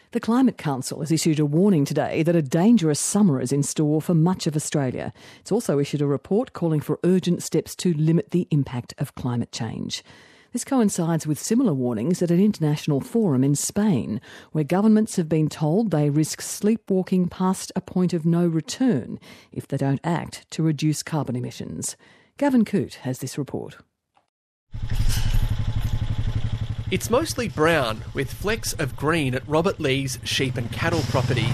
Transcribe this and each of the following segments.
The Climate Council has issued a warning today that a dangerous summer is in store for much of Australia. It's also issued a report calling for urgent steps to limit the impact of climate change. This coincides with similar warnings at an international forum in Spain, where governments have been told they risk sleepwalking past a point of no return if they don't act to reduce carbon emissions. Gavin Coote has this report. It's mostly brown, with flecks of green at Robert Lee's sheep and cattle property.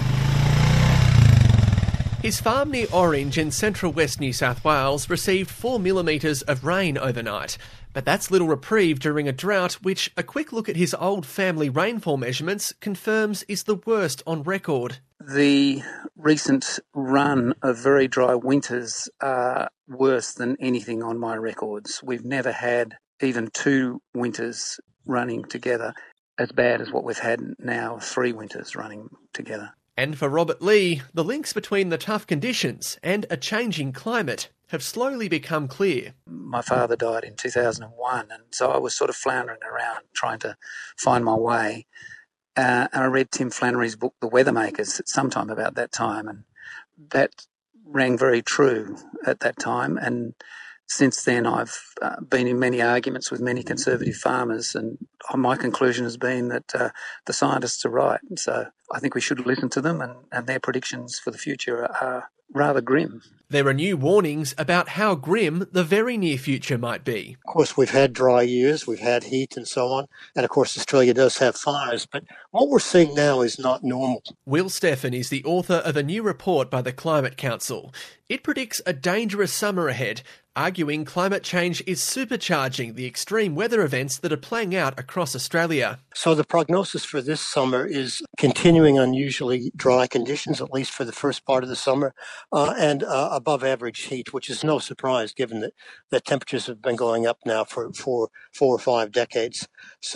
His farm near Orange in central west New South Wales received 4 millimetres of rain overnight. But that's little reprieve during a drought which a quick look at his old family rainfall measurements confirms is the worst on record. The recent run of very dry winters are worse than anything on my records. We've never had even 2 winters running together as bad as what we've had now, 3 winters running together. And for Robert Lee, the links between the tough conditions and a changing climate have slowly become clear. My father died in 2001, and so I was sort of floundering around trying to find my way. And I read Tim Flannery's book, The Weathermakers, at some time about that time, and that rang very true at that time. And since then, I've been in many arguments with many conservative farmers, and my conclusion has been that the scientists are right. So I think we should listen to them, and their predictions for the future are rather grim. There are new warnings about how grim the very near future might be. Of course, we've had dry years, we've had heat and so on, and of course Australia does have fires, but what we're seeing now is not normal. Will Steffen is the author of a new report by the Climate Council. It predicts a dangerous summer ahead, arguing climate change is supercharging the extreme weather events that are playing out across Australia. So the prognosis for this summer is continuing unusually dry conditions, at least for the first part of the summer, and above average heat, which is no surprise given that temperatures have been going up now for 4 or 5 decades.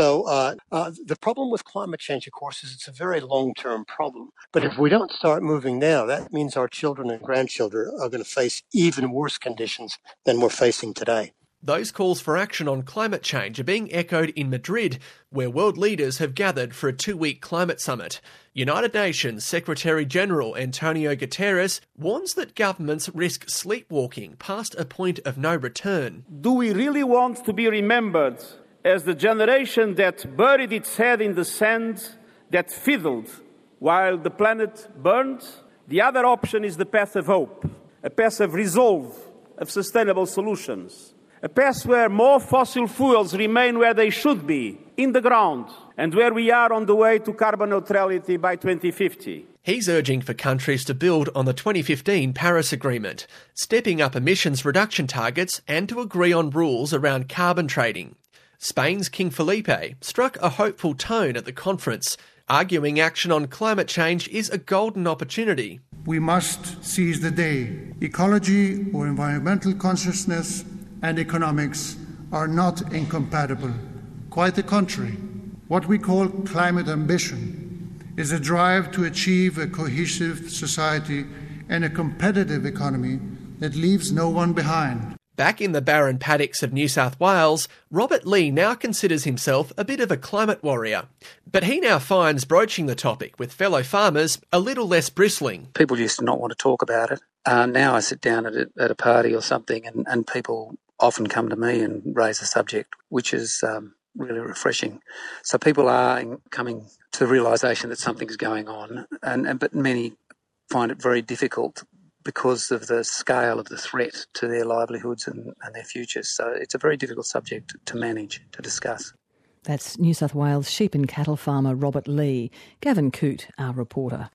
So the problem with climate change, of course, is it's a very long-term problem. But if we don't start moving now, that means our children and grandchildren are going to face even worse conditions than we're facing today. Those calls for action on climate change are being echoed in Madrid, where world leaders have gathered for a 2-week climate summit. United Nations Secretary-General Antonio Guterres warns that governments risk sleepwalking past a point of no return. Do we really want to be remembered as the generation that buried its head in the sand, that fiddled while the planet burned? The other option is the path of hope, a path of resolve, of sustainable solutions. A path where more fossil fuels remain where they should be, in the ground, and where we are on the way to carbon neutrality by 2050. He's urging for countries to build on the 2015 Paris Agreement, stepping up emissions reduction targets and to agree on rules around carbon trading. Spain's King Felipe struck a hopeful tone at the conference, arguing action on climate change is a golden opportunity. We must seize the day. Ecology or environmental consciousness and economics are not incompatible. Quite the contrary. What we call climate ambition is a drive to achieve a cohesive society and a competitive economy that leaves no one behind. Back in the barren paddocks of New South Wales, Robert Lee now considers himself a bit of a climate warrior. But he now finds broaching the topic with fellow farmers a little less bristling. People used to not want to talk about it. Now I sit down at a party or something and people often come to me and raise the subject, which is really refreshing. So people are coming to the realisation that something's going on, but many find it very difficult because of the scale of the threat to their livelihoods and their futures. So it's a very difficult subject to manage, to discuss. That's New South Wales sheep and cattle farmer Robert Lee. Gavin Coote, our reporter.